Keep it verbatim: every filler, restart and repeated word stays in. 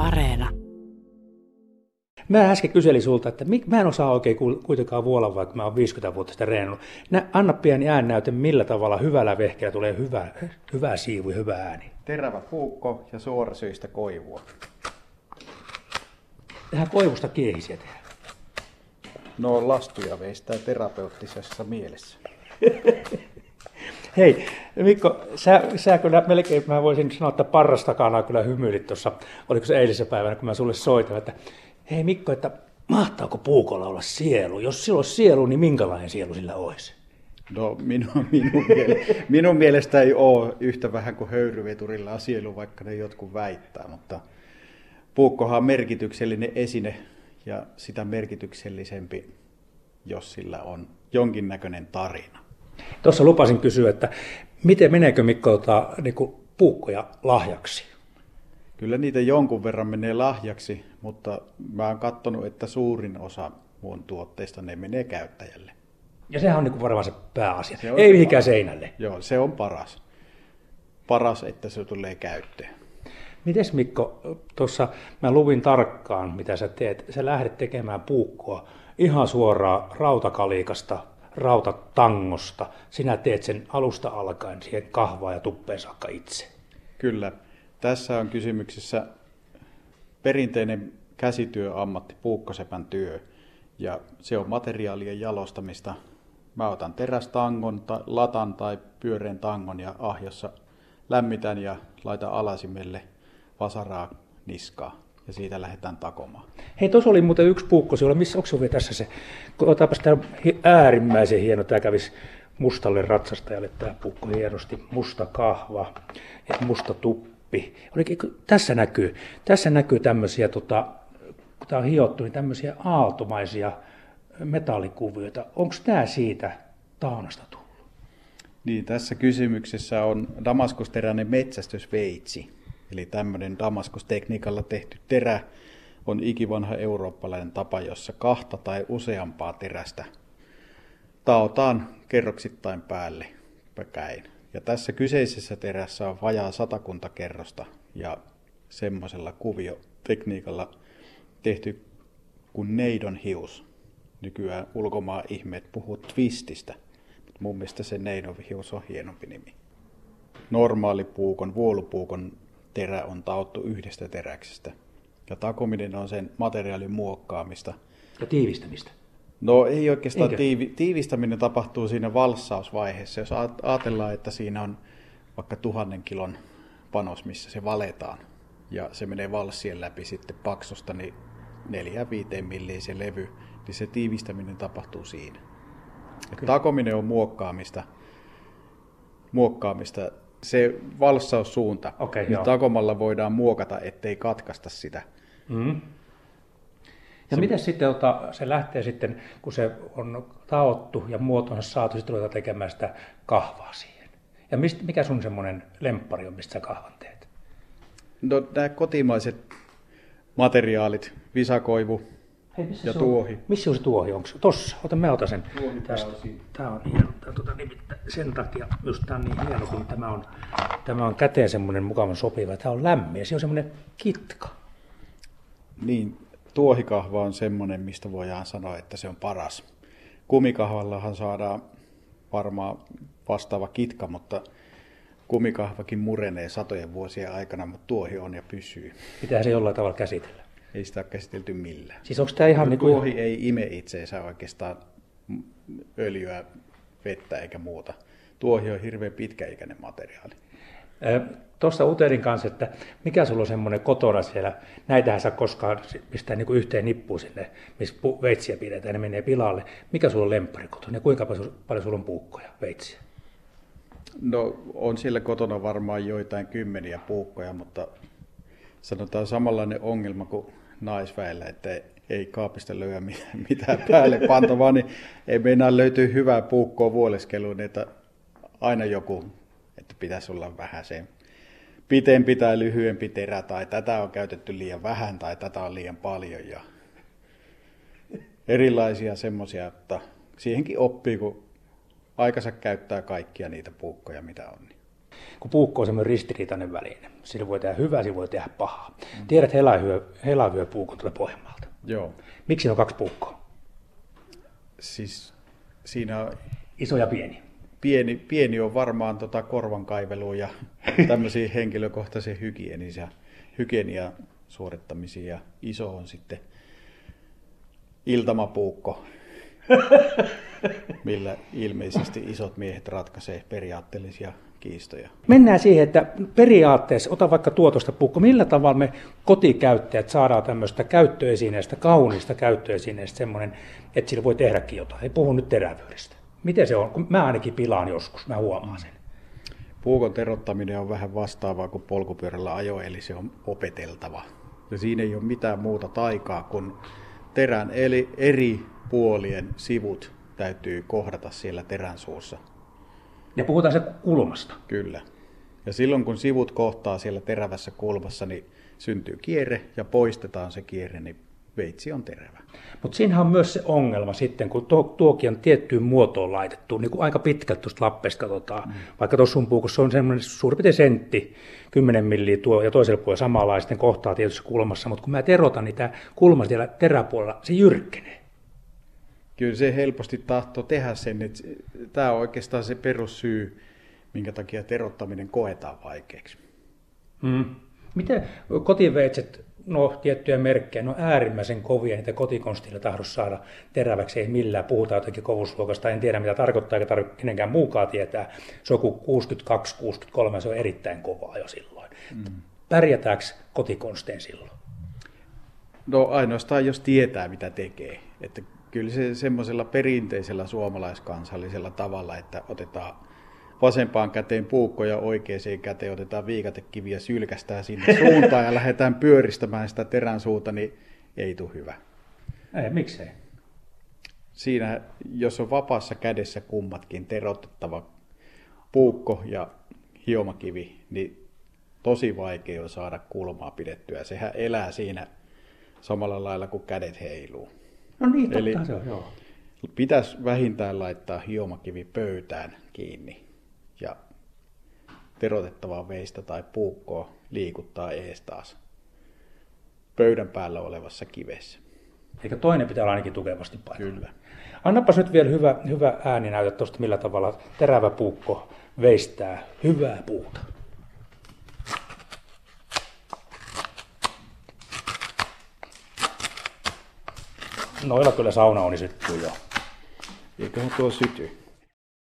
Areena. Mä äsken kyselin sulta, että mik, mä en osaa oikein kuitenkaan vuolla, vaikka mä oon viisikymmentä vuotta sitä reenannut. Nä, anna pieni äännäyte, millä tavalla hyvällä vehkeellä tulee hyvä, hyvä siivu ja hyvä ääni. Terävä puukko ja suorasyistä koivua. Tehdään koivusta kiehisiä tehdä. No lastuja veistää terapeuttisessa mielessä. Hei Mikko, sä, sä kyllä melkein, mä voisin sanoa, että parras takana kyllä hymyilit tuossa, oliko se eilisessä päivänä, kun mä sulle soitin, että hei Mikko, että mahtaako puukolla olla sielu? Jos sillä olisi sielu, niin minkälainen sielu sillä olisi? No minun, minun, miele, minun mielestä ei ole yhtä vähän kuin höyryveturilla sielu, vaikka ne jotkut väittää, mutta puukkohan on merkityksellinen esine ja sitä merkityksellisempi, jos sillä on jonkinnäköinen tarina. Tuossa lupasin kysyä, että miten meneekö Mikkolta niin kuin puukkoja lahjaksi? Kyllä niitä jonkun verran menee lahjaksi, mutta mä oon katsonut, että suurin osa mun tuotteista ne menee käyttäjälle. Ja sehän on niin kuin varmaan se pääasia. Se ei mihinkään seinälle. Joo, se on paras. Paras, että se tulee käyttöön. Mites Mikko, tuossa mä luvin tarkkaan, mitä sä teet. Sä lähdet tekemään puukkoa ihan suoraan rautakaliikasta, rautatangosta. Sinä teet sen alusta alkaen siihen kahvaan ja tuppeen saakka itse. Kyllä. Tässä on kysymyksessä perinteinen käsityöammatti, puukkosepän työ. Ja se on materiaalien jalostamista. Mä otan terästangon, latan tai pyöreän tangon ja ahjossa lämmitän ja laitan alasimelle vasaraa niskaa. Ja siitä lähdetään takomaan. Hei, tuossa oli muuten yksi puukko, missä onko se tässä se? Otapas tämä äärimmäisen hieno, tämä kävisi mustalle ratsastajalle tämä puukko hienosti. Musta kahva, musta tuppi. Olikin, tässä näkyy, tässä näkyy tämmöisiä, tota, kun tämä on hiottu, niin tämmöisiä aaltomaisia metallikuvioita. Onko tämä siitä taunasta tullut? Niin, tässä kysymyksessä on damaskusteräinen metsästysveitsi. Eli tämmöinen damaskustekniikalla tehty terä on ikivanha eurooppalainen tapa, jossa kahta tai useampaa terästä taotaan kerroksittain päälle päkäin. Ja tässä kyseisessä terässä on vajaa satakunta kerrosta ja semmoisella kuviotekniikalla tehty kuin neidon hius. Nykyään ulkomaan ihmeet puhuu twististä, mutta mun mielestä se neidon hius on hienompi nimi. Normaali puukon, vuolupuukon terä on taottu yhdestä teräksestä. Ja takominen on sen materiaalin muokkaamista. Ja tiivistämistä? No ei oikeastaan. Tiivi, tiivistäminen tapahtuu siinä valssausvaiheessa. Jos ajatellaan, että siinä on vaikka tuhannen kilon panos, missä se valetaan. Ja se menee valssien läpi sitten paksusta, niin neljä viiteen milliin se levy. Niin se tiivistäminen tapahtuu siinä. Takominen on muokkaamista. muokkaamista. Se valssaussuunta, okay, niin takomalla voidaan muokata, ettei katkaista sitä. Mm. Ja se, miten sitten ota, se lähtee sitten, kun se on taottu ja muotonsa saatu, sitten ruvetaan tekemään sitä kahvaa siihen. Ja mist, mikä sun semmoinen lemppari on, mistä sä kahvan teet? No nämä kotimaiset materiaalit, visakoivu Hei, ja tuohi. On, missä on se tuohi? Onko tossa? Ota, mä otan sen. Tästä. Tämä on hieno. Tämä, tuota, sen takia just tämä on niin hieno, kun tämä on, tämä on käteen semmoinen mukavan sopiva. Tämä on lämmin ja se on semmoinen kitka. Niin, tuohikahva on semmoinen, mistä voidaan sanoa, että se on paras. Kumikahvallahan saadaan varmaan vastaava kitka, mutta kumikahvakin murenee satojen vuosien aikana, mutta tuohi on ja pysyy. Pitää se jollain tavalla käsitellä. Ei sitä ole käsitelty millään. Siis onko tämä ihan no, niin kuin... Tuohi ei ime itseensä oikeastaan öljyä, vettä eikä muuta. Tuohi on hirveän pitkäikäinen materiaali. Tuossa Uterin kanssa, että mikä sulla on semmoinen kotona siellä, näitähän saa koskaan pistää niin kuin yhteen nippuun sinne, missä veitsiä pidetään, ne menee pilalle. Mikä sulla on lemppari kotona ja kuinka paljon sulla on puukkoja, veitsiä? No on siellä kotona varmaan joitain kymmeniä puukkoja, mutta sanotaan samanlainen ongelma kuin naisväellä, että ei kaapista löyä mitään päälle pantavaa, niin ei meinaa löytyä hyvää puukkoa vuoleskeluun, että aina joku, että pitäisi olla vähän se pitempi tai lyhyempi terä, tai tätä on käytetty liian vähän, tai tätä on liian paljon, ja erilaisia semmoisia, että siihenkin oppii, kun aikansa käyttää kaikkia niitä puukkoja, mitä on. kun puukko on semmoinen ristiriitainen väline. Sillä voi tehdä hyvää, sillä voi tehdä pahaa. Mm. Tiedät helavyö, helavyöpuukon tuolta Pohjanmaalta. Joo. Miksi on kaksi puukkoa? Siis siinä on... Iso ja pieni. Pieni, pieni on varmaan tota korvankaivelua ja tämmöisiä henkilökohtaisia hygienisiä, hygienia suorittamisia. Ja iso on sitten iltamapuukko, millä ilmeisesti isot miehet ratkaisee periaatteellisia kiistoja. Mennään siihen, että periaatteessa, ota vaikka tuotosta puukko, millä tavalla me kotikäyttäjät saadaan tämmöistä käyttöesineestä, kaunista käyttöesineestä semmoinen, että sillä voi tehdäkin jotain. Ei puhu nyt terävyydestä. Miten se on? Kun mä ainakin pilaan joskus, mä huomaan sen. Puukon terottaminen on vähän vastaavaa kuin polkupyörällä ajo, eli se on opeteltava. Ja siinä ei ole mitään muuta taikaa kuin terän eli eri puolien sivut täytyy kohdata siellä terän suussa. Ja puhutaan se kulmasta. Kyllä. Ja silloin kun sivut kohtaa siellä terävässä kulmassa, niin syntyy kierre ja poistetaan se kierre, niin veitsi on terävä. Mutta siinähän on myös se ongelma sitten, kun tuo, tuokin on tiettyyn muotoon laitettu, niin kuin aika pitkältä tuosta lappeesta katsotaan. Mm. Vaikka tuossa sun puukossa on semmoinen suurin piirtein sentti, kymmenen milliä tuo ja toisella puolella samanlaisten kohtaa tietyssä kulmassa, mutta kun mä terotan, niin tämä kulma siellä teräpuolella, se jyrkkenee. Kyllä se helposti tahtoo tehdä sen, että tämä on oikeastaan se perussyy, minkä takia terottaminen koetaan vaikeaksi. Mm. Miten kotiveitset, no tiettyjä merkkejä, ne on äärimmäisen kovia, niitä kotikonstilla tahdo saada teräväksi, ei millään, puhutaan jotenkin kovuusluokasta, en tiedä mitä tarkoittaa, eikä tarvitse kenenkään muukaan tietää. Se on kuusikymmentäkaksi kuusikymmentäkolme, se on erittäin kovaa jo silloin. Mm. Pärjätäänkö kotikonstein silloin? No ainoastaan jos tietää mitä tekee, että kyllä se semmoisella perinteisellä suomalaiskansallisella tavalla, että otetaan vasempaan käteen puukko ja oikeaan käteen otetaan viikatekiviä, sylkästään sinne suuntaan ja lähdetään pyöristämään sitä terän suuta, niin ei tule hyvä. Ei, miksei? Siinä, jos on vapaassa kädessä kummatkin terotettava puukko ja hiomakivi, niin tosi vaikea on saada kulmaa pidettyä. Sehän elää siinä samalla lailla kuin kädet heiluu. No niin, Eli totta se on, joo. Pitäisi vähintään laittaa hiomakivi pöytään kiinni ja terotettavaa veistä tai puukkoa liikuttaa ees taas pöydän päällä olevassa kivessä. Eikä toinen pitää olla ainakin tukevasti paikalla. Kyllä. Annapas nyt vielä hyvä, hyvä ääninäyte tuosta, millä tavalla terävä puukko veistää hyvää puuta. Noilla kyllä saunauni syttyy jo. Eiköhän tuo syty.